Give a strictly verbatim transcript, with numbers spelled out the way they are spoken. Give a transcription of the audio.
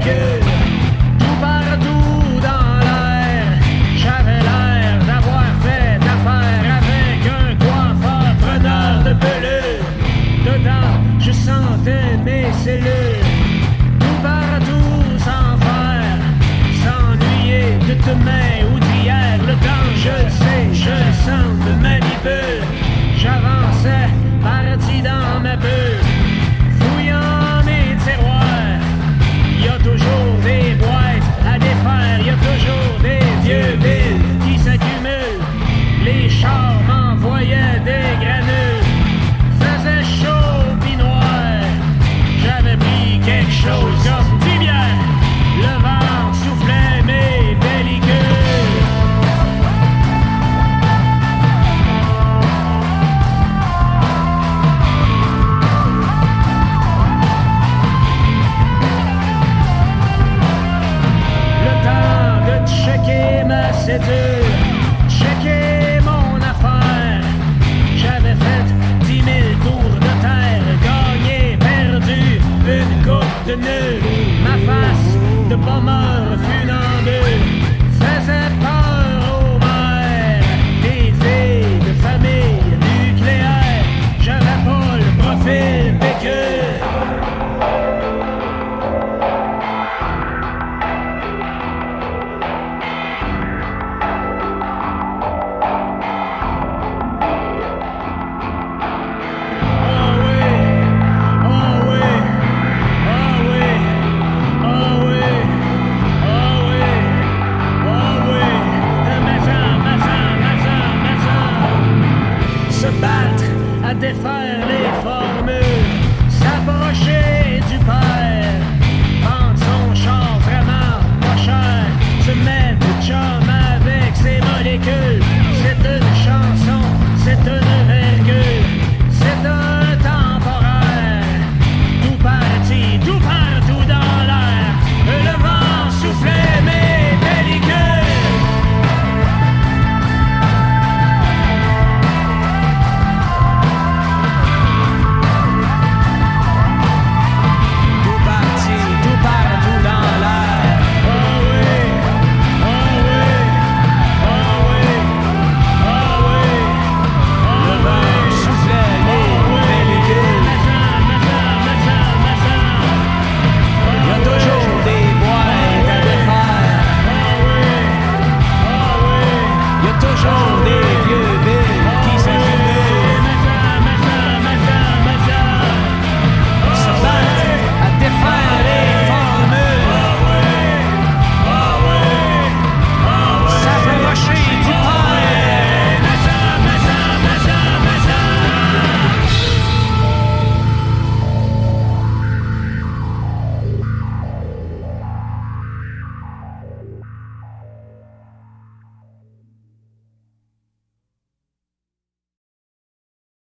pellicule. Tout partout dans l'air, j'avais l'air d'avoir fait affaire avec un coiffeur preneur de pelure. Dedans, je sentais mes cellules. Tout partout sans faire, s'ennuyer de demain ou d'hier. Le temps, je le sais, je le sens, me manipule. J'avançais, parti dans ma bulle. Fouillant mes tiroirs, y a toujours des boîtes à défaire. Y a toujours des vieux billes qui s'accumulent. Les chars m'envoyaient des granules. Faisait chaud pis noir. J'avais pris quelque chose comme dix bières. Le vent soufflait mes pellicules. Checker ma cédule, checker mon affaire. J'avais fait dix mille tours de terre, gagné, perdu, une coupe de nœuds. Ma face de pommeur fut dans